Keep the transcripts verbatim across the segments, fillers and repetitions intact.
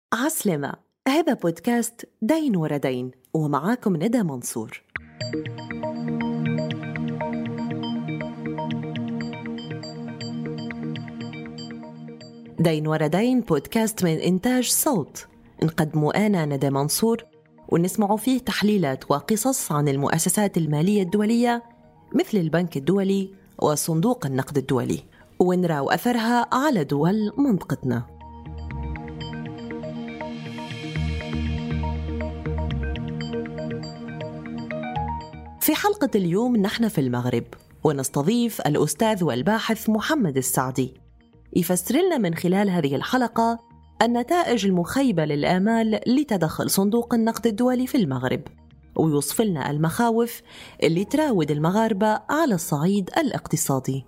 عسلامة، هذا بودكاست دين ورا دين ومعاكم ندى منصور. دين ورا دين بودكاست من إنتاج صوت، نقدمه أنا ندى منصور ونسمع فيه تحليلات وقصص عن المؤسسات المالية الدولية مثل البنك الدولي وصندوق النقد الدولي، ونراو أثرها على دول منطقتنا. في حلقة اليوم نحن في المغرب، ونستضيف الأستاذ والباحث محمد السعدي يفسر لنا من خلال هذه الحلقة النتائج المخيبة للآمال لتدخل صندوق النقد الدولي في المغرب، ويوصف لنا المخاوف اللي تراود المغاربة على الصعيد الاقتصادي.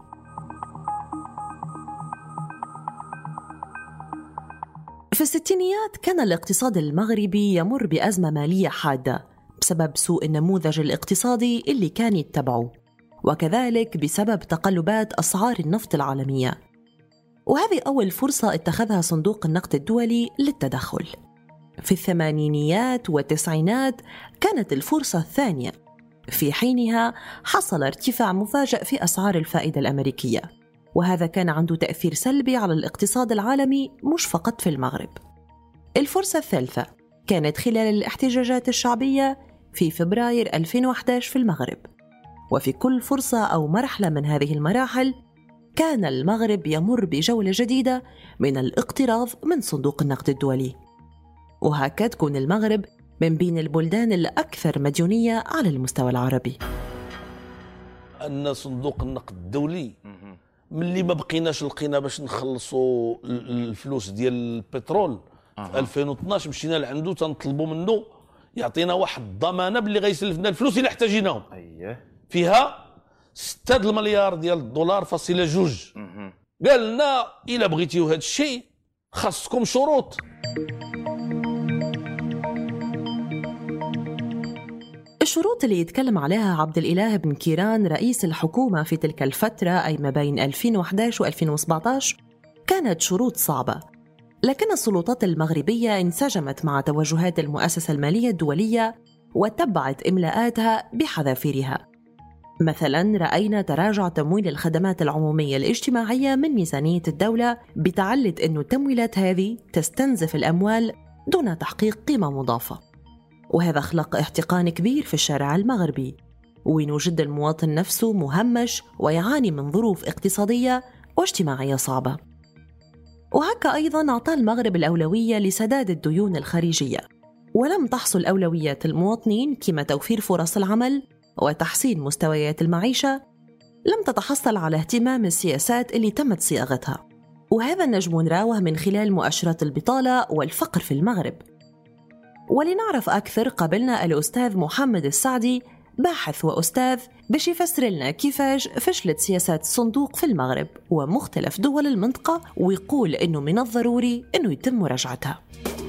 في الستينيات كان الاقتصاد المغربي يمر بأزمة مالية حادة بسبب سوء النموذج الاقتصادي اللي كان يتبعه، وكذلك بسبب تقلبات أسعار النفط العالمية، وهذه أول فرصة اتخذها صندوق النقد الدولي للتدخل. في الثمانينيات والتسعينات كانت الفرصة الثانية، في حينها حصل ارتفاع مفاجئ في أسعار الفائدة الأمريكية، وهذا كان عنده تأثير سلبي على الاقتصاد العالمي مش فقط في المغرب. الفرصة الثالثة كانت خلال الاحتجاجات الشعبية في فبراير ألفين وإحدى عشر في المغرب، وفي كل فرصة أو مرحلة من هذه المراحل كان المغرب يمر بجولة جديدة من الاقتراض من صندوق النقد الدولي، وهكذا تكون المغرب من بين البلدان الأكثر مديونية على المستوى العربي. أن صندوق النقد الدولي ملي ما بقيناش لقينا باش نخلصوا الفلوس ديال البترول في ألفين واثناش مشينا لعنده تنطلبوا منه يعطينا واحد الضمانه باللي غيسلفنا الفلوس اللي احتاجيناهم، اييه فيها ستة المليار ديال الدولار فاصله جوج. قال لنا الا بغيتيو هذا الشيء خاصكم شروط. الشروط اللي يتكلم عليها عبد الإله بن كيران رئيس الحكومة في تلك الفترة، أي ما بين ألفين وإحدى عشر وألفين وسبعة عشر، كانت شروط صعبة، لكن السلطات المغربية انسجمت مع توجهات المؤسسة المالية الدولية وتبعت إملاءاتها بحذافيرها. مثلاً رأينا تراجع تمويل الخدمات العمومية الاجتماعية من ميزانية الدولة بتعلة أن التمويلات هذه تستنزف الأموال دون تحقيق قيمة مضافة، وهذا خلق احتقان كبير في الشارع المغربي، ويوجد المواطن نفسه مهمش ويعاني من ظروف اقتصادية واجتماعية صعبة. وهكا أيضاً أعطى المغرب الأولوية لسداد الديون الخارجية، ولم تحصل أولويات المواطنين كما توفير فرص العمل وتحسين مستويات المعيشة، لم تتحصل على اهتمام السياسات اللي تمت صياغتها، وهذا النجم نراوه من خلال مؤشرات البطالة والفقر في المغرب. ولنعرف أكثر قابلنا الأستاذ محمد السعدي، باحث وأستاذ، باش يفسر لنا كيفاش فشلت سياسات الصندوق في المغرب ومختلف دول المنطقة، ويقول إنه من الضروري إنه يتم مراجعتها.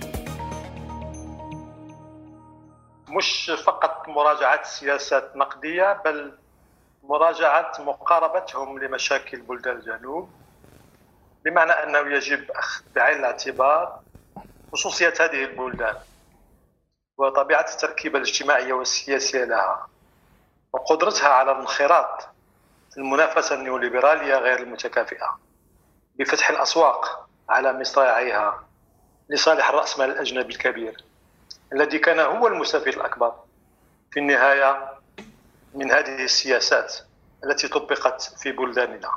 مش فقط مراجعة سياسات نقدية، بل مراجعة مقاربتهم لمشاكل بلدان الجنوب، بمعنى أنه يجب أخذ بعين الاعتبار خصوصية هذه البلدان وطبيعة التركيبة الاجتماعية والسياسية لها، وقدرتها على الانخراط في المنافسة النيوليبرالية غير المتكافئة بفتح الأسواق على مصراعيها لصالح الرأسمال الأجنبي الكبير الذي كان هو المستفيد الأكبر في النهاية من هذه السياسات التي طبقت في بلداننا.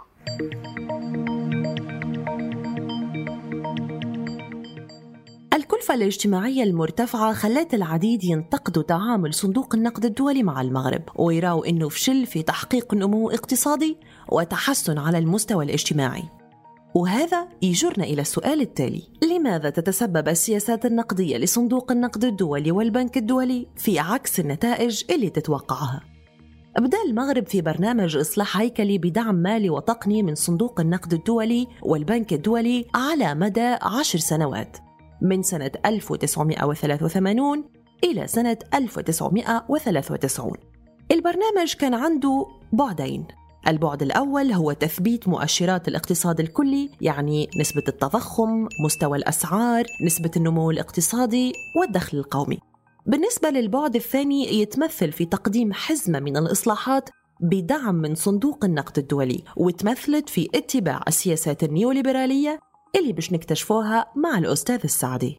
الكلفة الاجتماعية المرتفعة خلت العديد ينتقدوا تعامل صندوق النقد الدولي مع المغرب، ويراوا إنه فشل في تحقيق نمو اقتصادي وتحسن على المستوى الاجتماعي. وهذا يجرنا إلى السؤال التالي: لماذا تتسبب السياسات النقدية لصندوق النقد الدولي والبنك الدولي في عكس النتائج اللي تتوقعها؟ بدأ المغرب في برنامج إصلاح هيكلي بدعم مالي وتقني من صندوق النقد الدولي والبنك الدولي على مدى عشر سنوات، من سنة ألف وتسعمائة وثلاثة وثمانين إلى سنة ألف وتسعمائة وثلاثة وتسعين. البرنامج كان عنده بعدين: البعد الأول هو تثبيت مؤشرات الاقتصاد الكلي، يعني نسبة التضخم، مستوى الأسعار، نسبة النمو الاقتصادي والدخل القومي. بالنسبة للبعد الثاني يتمثل في تقديم حزمة من الإصلاحات بدعم من صندوق النقد الدولي، وتمثلت في اتباع السياسات النيوليبرالية اللي باش نكتشفوها مع الأستاذ السعدي.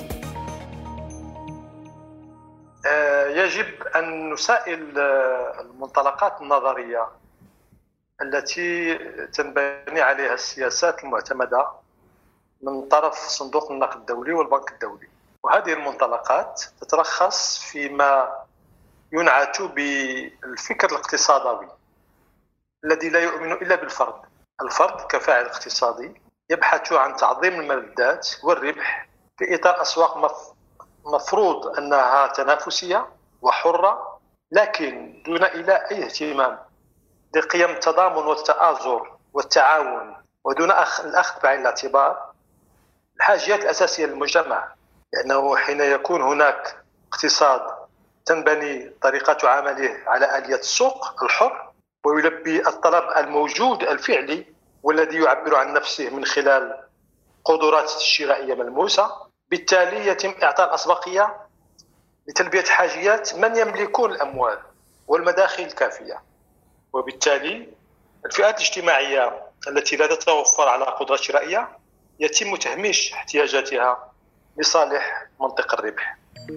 يجب أن نسائل المنطلقات النظرية التي تنبني عليها السياسات المعتمدة من طرف صندوق النقد الدولي والبنك الدولي، وهذه المنطلقات تترخص فيما ينعت بالفكر الاقتصادي الذي لا يؤمن إلا بالفرد. الفرد كفاعل اقتصادي يبحث عن تعظيم المردات والربح في إطار أسواق مفروض أنها تنافسية وحرة، لكن دون إلى أي اهتمام بقيم التضامن والتآزر والتعاون، ودون الأخذ بعين الاعتبار الحاجيات الأساسية للمجتمع. لأنه حين يكون هناك اقتصاد تنبني طريقة عمله على آلية السوق الحر ويلبي الطلب الموجود الفعلي والذي يعبر عن نفسه من خلال قدرات الشرائية ملموسة، بالتالي يتم إعطاء الأسبقية لتلبية حاجيات من يملكون الأموال والمداخل الكافية، وبالتالي الفئات الاجتماعية التي لا تتوفر على قدرة شرائية يتم تهميش احتياجاتها لصالح منطق الربح.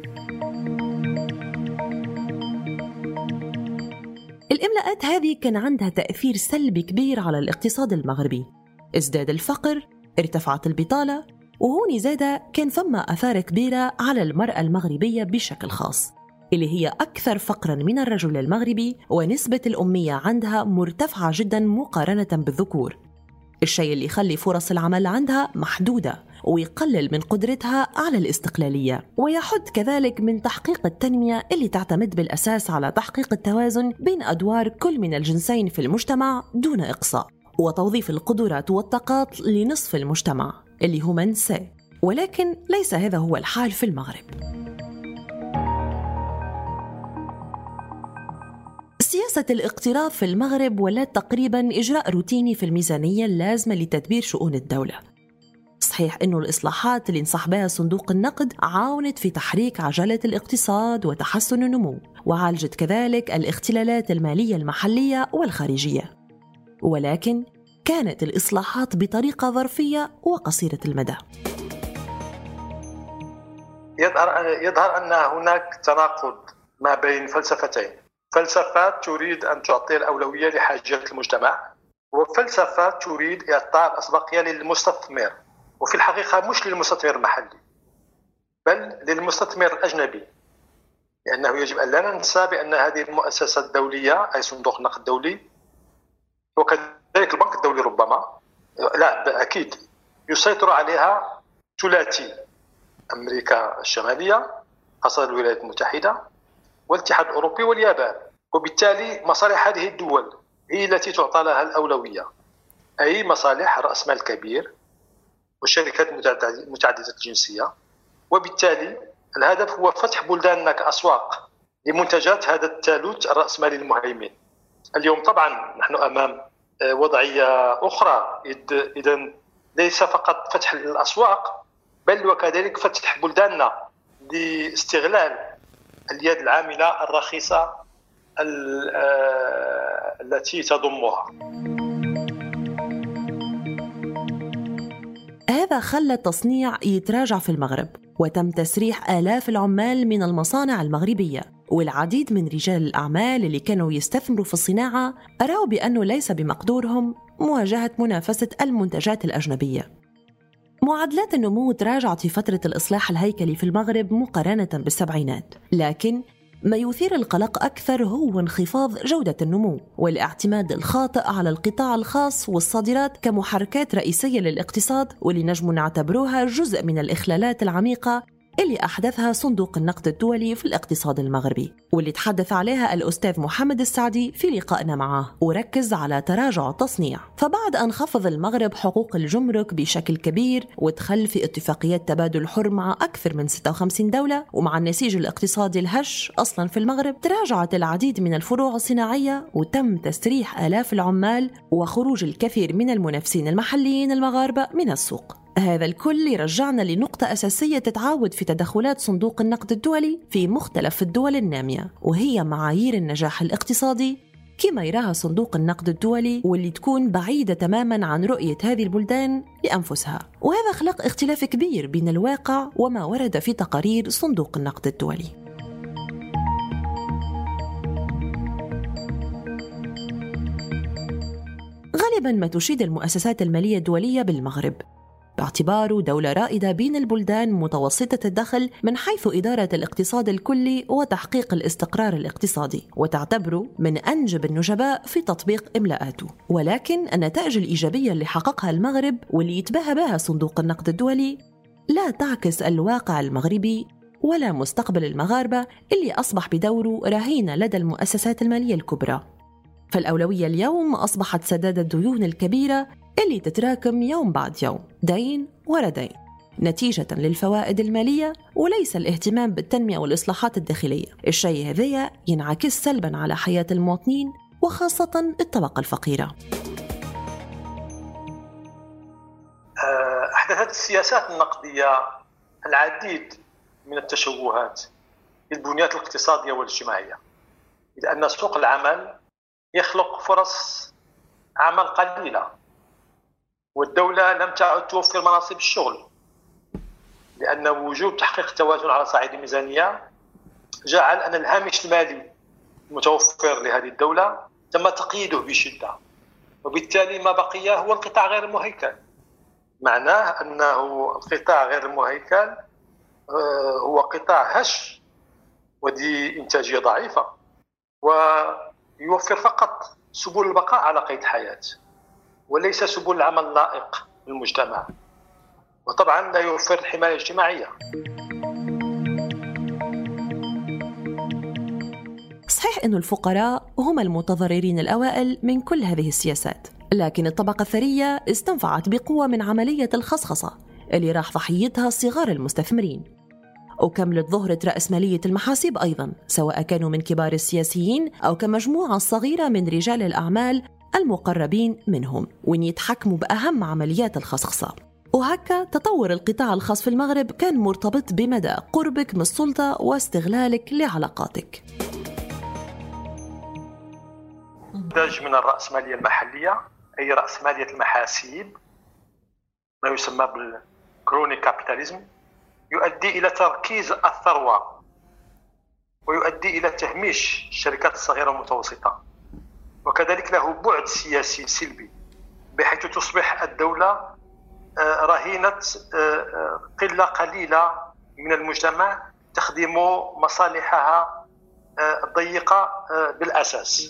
الإملاءات هذه كان عندها تأثير سلبي كبير على الاقتصاد المغربي. ازداد الفقر، ارتفعت البطالة، وهون زاد كان ثم آثار كبيرة على المرأة المغربية بشكل خاص، اللي هي أكثر فقراً من الرجل المغربي، ونسبة الأمية عندها مرتفعة جداً مقارنة بالذكور، الشيء اللي يخلي فرص العمل عندها محدودة ويقلل من قدرتها على الاستقلالية، ويحد كذلك من تحقيق التنمية اللي تعتمد بالأساس على تحقيق التوازن بين أدوار كل من الجنسين في المجتمع دون إقصاء، وتوظيف القدرات والطاقات لنصف المجتمع اللي هم النساء. ولكن ليس هذا هو الحال في المغرب. سياسة الاقتراض في المغرب ولات تقريباً إجراء روتيني في الميزانية اللازمة لتدبير شؤون الدولة. صحيح أنه الإصلاحات اللي انصح بها صندوق النقد عاونت في تحريك عجلة الاقتصاد وتحسن النمو، وعالجت كذلك الاختلالات المالية المحلية والخارجية، ولكن كانت الإصلاحات بطريقة ظرفية وقصيرة المدى. يظهر يظهر أن هناك تناقض ما بين فلسفتين، فلسفات تريد أن تعطي الأولوية لحاجات المجتمع، وفلسفات تريد إعطاء الأسبقية للمستثمر، وفي الحقيقة مش للمستثمر المحلي بل للمستثمر الأجنبي، لأنه يجب أن لا ننسى بأن هذه المؤسسة الدولية أي صندوق النقد الدولي وكذلك البنك الدولي ربما لا أكيد يسيطر عليها ثلاثي: أمريكا الشمالية خاصة الولايات المتحدة والاتحاد الأوروبي واليابان، وبالتالي مصالح هذه الدول هي التي تعطى لها الأولوية، أي مصالح رأس مال كبير والشركات متعددة الجنسية، وبالتالي الهدف هو فتح بلداننا كأسواق لمنتجات هذا الثالوث الرأسمالي المهيمن. اليوم طبعا نحن أمام وضعية أخرى، إذن ليس فقط فتح الأسواق بل وكذلك فتح بلداننا لاستغلال اليد العاملة الرخيصة التي تضمها. هذا خلى التصنيع يتراجع في المغرب، وتم تسريح آلاف العمال من المصانع المغربية، والعديد من رجال الأعمال اللي كانوا يستثمروا في الصناعة أروا بأنه ليس بمقدورهم مواجهة منافسة المنتجات الأجنبية. معدلات النمو تراجعت في فترة الإصلاح الهيكلي في المغرب مقارنة بالسبعينات، لكن ما يثير القلق أكثر هو انخفاض جودة النمو والاعتماد الخاطئ على القطاع الخاص والصادرات كمحركات رئيسية للاقتصاد، واللي نجم نعتبروها جزء من الإخلالات العميقة اللي أحدثها صندوق النقد الدولي في الاقتصاد المغربي، واللي تحدث عليها الأستاذ محمد السعدي في لقائنا معه، وركز على تراجع التصنيع. فبعد أن خفض المغرب حقوق الجمرك بشكل كبير ودخل في اتفاقيات تبادل حر مع أكثر من ستة وخمسين دولة، ومع النسيج الاقتصادي الهش أصلا في المغرب، تراجعت العديد من الفروع الصناعية وتم تسريح آلاف العمال وخروج الكثير من المنافسين المحليين المغاربة من السوق. هذا الكل يرجعنا لنقطة أساسية تتعاود في تدخلات صندوق النقد الدولي في مختلف الدول النامية، وهي معايير النجاح الاقتصادي كما يراها صندوق النقد الدولي، واللي تكون بعيدة تماماً عن رؤية هذه البلدان لأنفسها. وهذا خلق اختلاف كبير بين الواقع وما ورد في تقارير صندوق النقد الدولي. غالباً ما تشيد المؤسسات المالية الدولية بالمغرب باعتباره دولة رائدة بين البلدان متوسطة الدخل من حيث إدارة الاقتصاد الكلي وتحقيق الاستقرار الاقتصادي، وتعتبره من أنجب النجباء في تطبيق إملاءاته. ولكن النتائج الإيجابية اللي حققها المغرب واللي يتباهى بها صندوق النقد الدولي لا تعكس الواقع المغربي ولا مستقبل المغاربة اللي أصبح بدوره رهين لدى المؤسسات المالية الكبرى. فالأولوية اليوم أصبحت سداد الديون الكبيرة اللي تتراكم يوم بعد يوم، دين ورا دين، نتيجة للفوائد المالية وليس الاهتمام بالتنمية والإصلاحات الداخلية. الشيء هذا ينعكس سلباً على حياة المواطنين وخاصة الطبقة الفقيرة. أحدثت السياسات النقدية العديد من التشوهات للبنيات الاقتصادية والاجتماعية، لأن سوق العمل يخلق فرص عمل قليلة، والدولة لم تعد توفر مناصب الشغل، لأن وجود تحقيق التوازن على صعيد الميزانية جعل أن الهامش المالي المتوفر لهذه الدولة تم تقييده بشدة، وبالتالي ما بقي هو القطاع غير المهيكل. معناه أنه القطاع غير المهيكل هو قطاع هش وذي إنتاجية ضعيفة، ويوفر فقط سبل البقاء على قيد الحياة وليس سبل العمل اللائق للمجتمع، وطبعا لا يوفر الحماية الاجتماعية. صحيح أن الفقراء هم المتضررين الأوائل من كل هذه السياسات، لكن الطبقة الثرية استنفعت بقوة من عملية الخصخصة اللي راح ضحيتها صغار المستثمرين، وكملت ظهرة رأسمالية المحاسيب أيضاً، سواء كانوا من كبار السياسيين أو كمجموعة صغيرة من رجال الأعمال المقربين منهم، وين يتحكموا بأهم عمليات الخصخصة. وهكا تطور القطاع الخاص في المغرب كان مرتبط بمدى قربك من السلطة واستغلالك لعلاقاتك. نتاج من الرأسمالية المحلية، أي رأسمالية المحاسيب، ما يسمى بالكروني كابيتاليزم، يؤدي إلى تركيز الثروة ويؤدي إلى تهميش الشركات الصغيرة والمتوسطة، وكذلك له بعد سياسي سلبي، بحيث تصبح الدولة رهينة قلة قليلة من المجتمع تخدم مصالحها الضيقة بالأساس.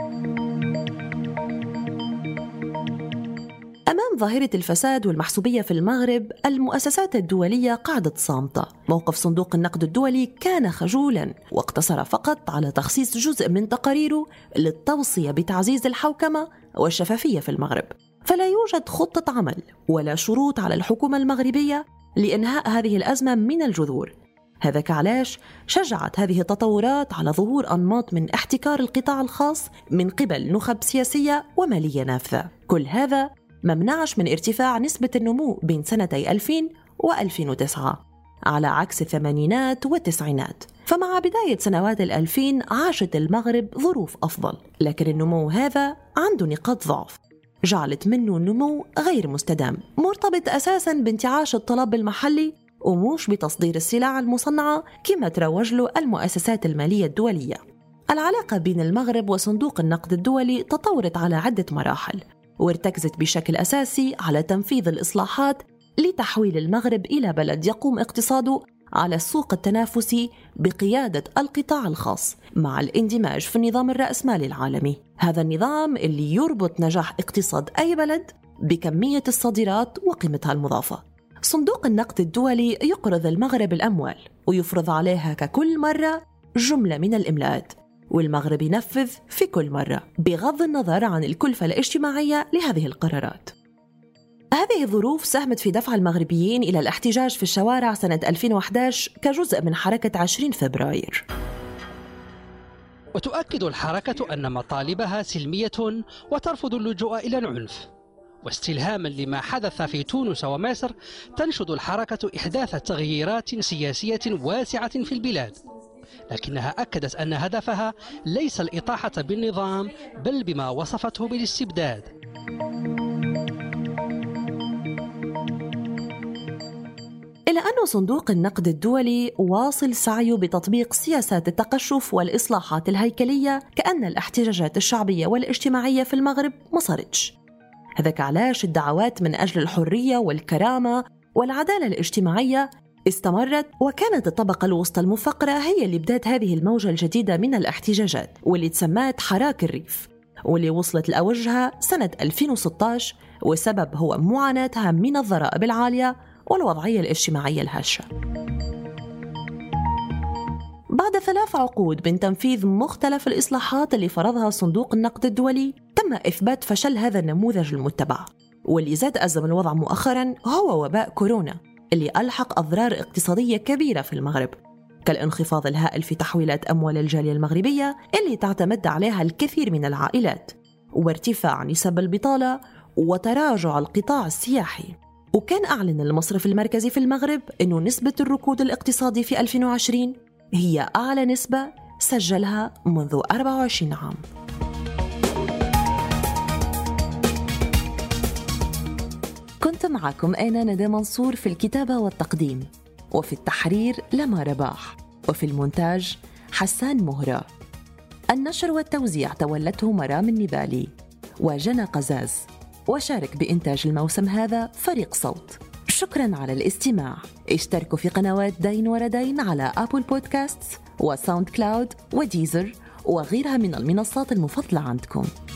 أمام ظاهرة الفساد والمحسوبية في المغرب، المؤسسات الدولية قعدت صامتة. موقف صندوق النقد الدولي كان خجولاً، واقتصر فقط على تخصيص جزء من تقاريره للتوصية بتعزيز الحوكمة والشفافية في المغرب. فلا يوجد خطة عمل ولا شروط على الحكومة المغربية لإنهاء هذه الأزمة من الجذور. هذا كعلاش شجعت هذه التطورات على ظهور أنماط من احتكار القطاع الخاص من قبل نخب سياسية ومالية نافذة. كل هذا ممنعش من ارتفاع نسبة النمو بين سنتي ألفين وألفين وتسعة على عكس الثمانينات والتسعينات. فمع بداية سنوات الألفين عاشت المغرب ظروف أفضل، لكن النمو هذا عنده نقاط ضعف جعلت منه النمو غير مستدام، مرتبط أساساً بانتعاش الطلب المحلي وموش بتصدير السلع المصنعة كما تروج له المؤسسات المالية الدولية. العلاقة بين المغرب وصندوق النقد الدولي تطورت على عدة مراحل، وارتكزت بشكل أساسي على تنفيذ الإصلاحات لتحويل المغرب إلى بلد يقوم اقتصاده على السوق التنافسي بقيادة القطاع الخاص مع الاندماج في النظام الرأسمالي العالمي. هذا النظام اللي يربط نجاح اقتصاد أي بلد بكمية الصادرات وقيمتها المضافة. صندوق النقد الدولي يقرض المغرب الأموال ويفرض عليها ككل مرة جملة من الإملاءات، والمغرب ينفذ في كل مرة بغض النظر عن الكلفة الاجتماعية لهذه القرارات. هذه الظروف ساهمت في دفع المغربيين إلى الاحتجاج في الشوارع سنة ألفين وأحد عشر كجزء من حركة عشرين فبراير. وتؤكد الحركة أن مطالبها سلمية وترفض اللجوء إلى العنف. واستلهاما لما حدث في تونس ومصر تنشد الحركة إحداث تغييرات سياسية واسعة في البلاد، لكنها أكدت أن هدفها ليس الإطاحة بالنظام بل بما وصفته بالاستبداد. إلى أن صندوق النقد الدولي واصل سعيه بتطبيق سياسات التقشف والإصلاحات الهيكلية كأن الاحتجاجات الشعبية والاجتماعية في المغرب ما صارتش. هذاك علاش الدعوات من أجل الحرية والكرامة والعدالة الاجتماعية استمرت، وكانت الطبقة الوسطى المفقرة هي اللي بدأت هذه الموجة الجديدة من الاحتجاجات واللي تسمات حراك الريف، واللي وصلت لأوجها سنة ألفين وستة عشر، والسبب هو معاناتها من الضرائب العالية والوضعية الاجتماعية الهشة. بعد ثلاث عقود من تنفيذ مختلف الإصلاحات اللي فرضها صندوق النقد الدولي، تم إثبات فشل هذا النموذج المتبع، واللي زاد أزم الوضع مؤخراً هو وباء كورونا اللي ألحق أضرار اقتصادية كبيرة في المغرب، كالانخفاض الهائل في تحويلات أموال الجالية المغربية اللي تعتمد عليها الكثير من العائلات، وارتفاع نسب البطالة وتراجع القطاع السياحي. وكان أعلن المصرف المركزي في المغرب أنه نسبة الركود الاقتصادي في ألفين وعشرين هي أعلى نسبة سجلها منذ أربعة وعشرين عام. كنت معكم أنا ندى منصور في الكتابة والتقديم، وفي التحرير لما رباح، وفي المونتاج حسان مهرة. النشر والتوزيع تولته مرام النبالي وجنى قزاز، وشارك بإنتاج الموسم هذا فريق صوت. شكراً على الاستماع. اشتركوا في قنوات دين وردين على أبل بودكاست وساوند كلاود وديزر وغيرها من المنصات المفضلة عندكم.